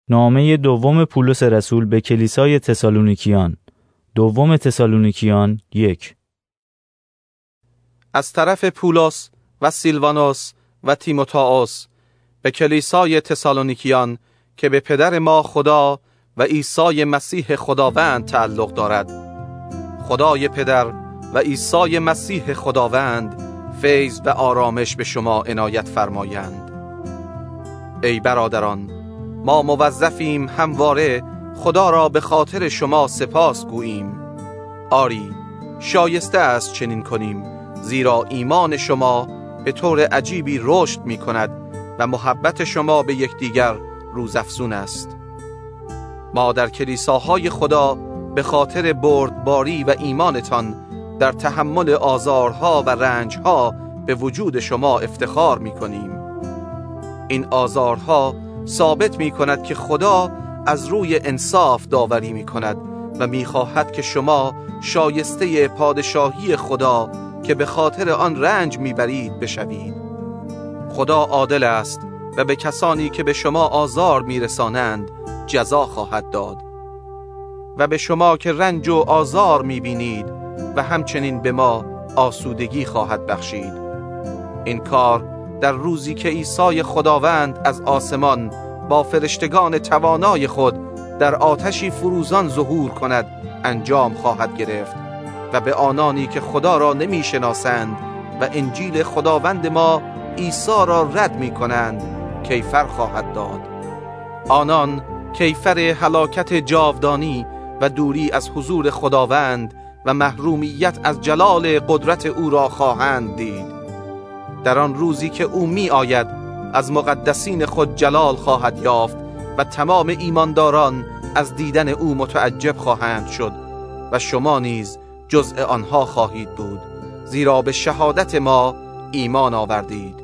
نامه دوم پولس رسول به کلیسای تسالونیکیان. دوم تسالونیکیان 1. از طرف پولس و سیلوانوس و تیموتائوس به کلیسای تسالونیکیان که به پدر ما خدا و عیسی مسیح خداوند تعلق دارد. خدای پدر و عیسی مسیح خداوند فیض و آرامش به شما عنایت فرمایند. ای برادران، ما موظفیم همواره خدا را به خاطر شما سپاس گوییم. آری، شایسته است چنین کنیم، زیرا ایمان شما به طور عجیبی رشد می کند و محبت شما به یکدیگر روزافزون است. ما در کلیساهای خدا به خاطر بردباری و ایمانتان در تحمل آزارها و رنجها به وجود شما افتخار می کنیم. این آزارها ثابت می کند که خدا از روی انصاف داوری می کند و می خواهد که شما شایسته پادشاهی خدا که به خاطر آن رنج می برید بشوید. خدا عادل است و به کسانی که به شما آزار می رسانند جزا خواهد داد. و به شما که رنج و آزار می بینید و همچنین به ما آسودگی خواهد بخشید. این کار در روزی که عیسی خداوند از آسمان با فرشتگان توانای خود در آتشی فروزان ظهور کند انجام خواهد گرفت و به آنانی که خدا را نمی شناسند و انجیل خداوند ما عیسی را رد می کنند کیفر خواهد داد. آنان کیفر هلاکت جاودانی و دوری از حضور خداوند و محرومیت از جلال قدرت او را خواهند دید. در آن روزی که او می آید از مقدسین خود جلال خواهد یافت و تمام ایمانداران از دیدن او متعجب خواهند شد و شما نیز جزء آنها خواهید بود، زیرا به شهادت ما ایمان آوردید.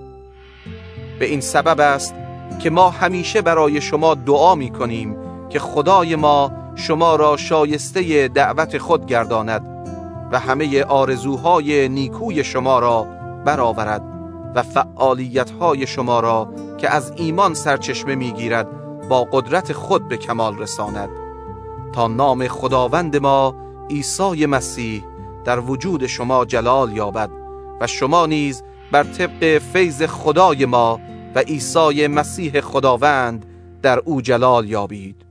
به این سبب است که ما همیشه برای شما دعا می کنیم که خدای ما شما را شایسته دعوت خود گرداند و همه آرزوهای نیکوی شما را برآورد و فعالیت‌های شما را که از ایمان سرچشمه می‌گیرد با قدرت خود به کمال رساند، تا نام خداوند ما عیسی مسیح در وجود شما جلال یابد و شما نیز بر طبق فیض خدای ما و عیسی مسیح خداوند در او جلال یابید.